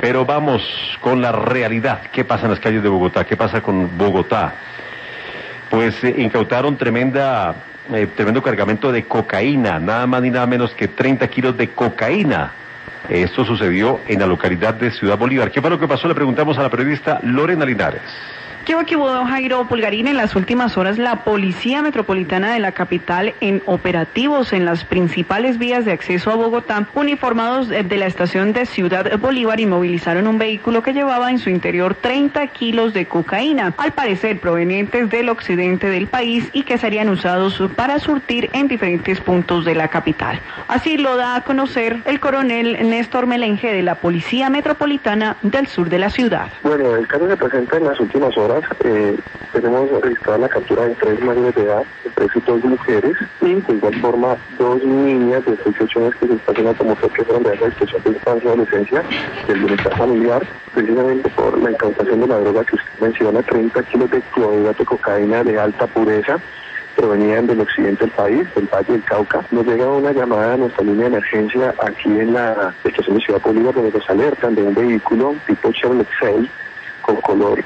Pero vamos con la realidad. ¿Qué pasa en las calles de Bogotá? ¿Qué pasa con Bogotá? Pues incautaron tremendo cargamento de cocaína, nada más ni nada menos que 30 kilos de cocaína. Esto sucedió en la localidad de Ciudad Bolívar. ¿Qué fue lo que pasó? Le preguntamos a la periodista Lorena Linares. ¿Qué hubo, Jairo Pulgarín? En las últimas horas, la Policía Metropolitana de la capital, en operativos en las principales vías de acceso a Bogotá, uniformados de la estación de Ciudad Bolívar, inmovilizaron un vehículo que llevaba en su interior 30 kilos de cocaína, al parecer provenientes del occidente del país y que serían usados para surtir en diferentes puntos de la capital. Así lo da a conocer el coronel Néstor Melenge de la Policía Metropolitana del sur de la ciudad. Bueno, el caso se presenta en las últimas horas. Tenemos registrada la captura de 3 mayores de edad, entre ellos 2 mujeres, y de igual forma 2 niñas de 18 años que se estacionan como que fueron de la situación de infancia y adolescencia del bienestar familiar, precisamente por la incautación de la droga que usted menciona, 30 kilos de clorhidrato de cocaína de alta pureza, provenían del occidente del país, del Valle del Cauca. Nos llega una llamada a nuestra línea de emergencia aquí en la estación de Ciudad Bolívar, donde nos alertan de un vehículo tipo Chevrolet 6 con color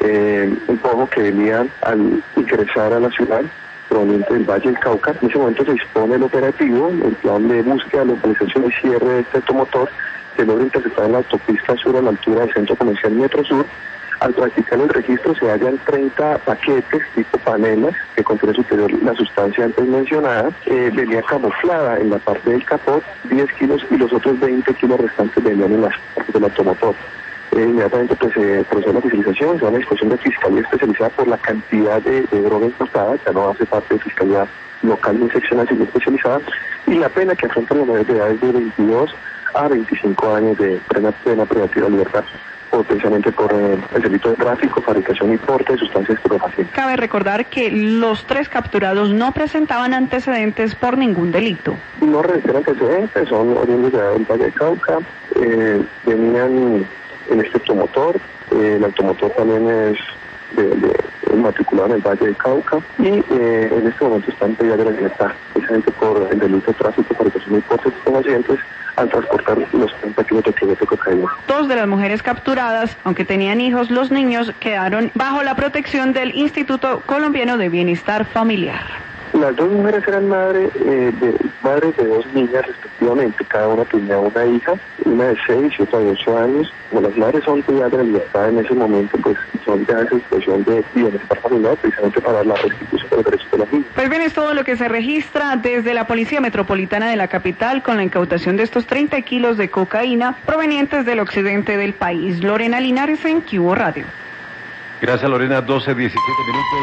un poco que venían al ingresar a la ciudad proveniente del Valle del Cauca. En ese momento se dispone el operativo, el plan de búsqueda, localización y cierre de este automotor se logra interceptar en la autopista sur a la altura del centro comercial Metro Sur. Al practicar el registro se hallan 30 paquetes tipo panelas que contiene en su interior la sustancia antes mencionada, venía camuflada en la parte del capot, 10 kilos y los otros 20 kilos restantes venían en las partes del automotor. Inmediatamente pues se procede a la fiscalización, se da una discusión de fiscalía especializada por la cantidad de droga importada, ya no hace parte de fiscalía local ni seccional, sino especializada, y la pena que afrontan los menores de edad es de 22 a 25 años de pena privativa de libertad, precisamente por el delito de tráfico, fabricación y porte de sustancias estupefacientes. Cabe recordar que los 3 capturados no presentaban antecedentes por ningún delito. No registran antecedentes, son oriundos del Valle de Cauca, venían en este automotor, el automotor también es matriculado en el Valle de Cauca y en este momento están en pedida de la libertad, precisamente por el delito de tráfico, fabricación y porte de estupefacientes al transportar los 30 kilos de cocaína. 2 de las mujeres capturadas, aunque tenían hijos, los niños quedaron bajo la protección del Instituto Colombiano de Bienestar Familiar. Las 2 mujeres eran madres de 2 niñas respectivamente, cada una tenía una hija, una de 6 y otra de 8 años. Como las madres son privadas de la libertad en ese momento, pues son ya esa situación de bienestar familiar, precisamente para la restitución de los derechos de las niñas. Pues bien, es todo lo que se registra desde la Policía Metropolitana de la capital con la incautación de estos 30 kilos de cocaína provenientes del occidente del país. Lorena Linares en QO Radio. Gracias, Lorena. 12:17 minutos.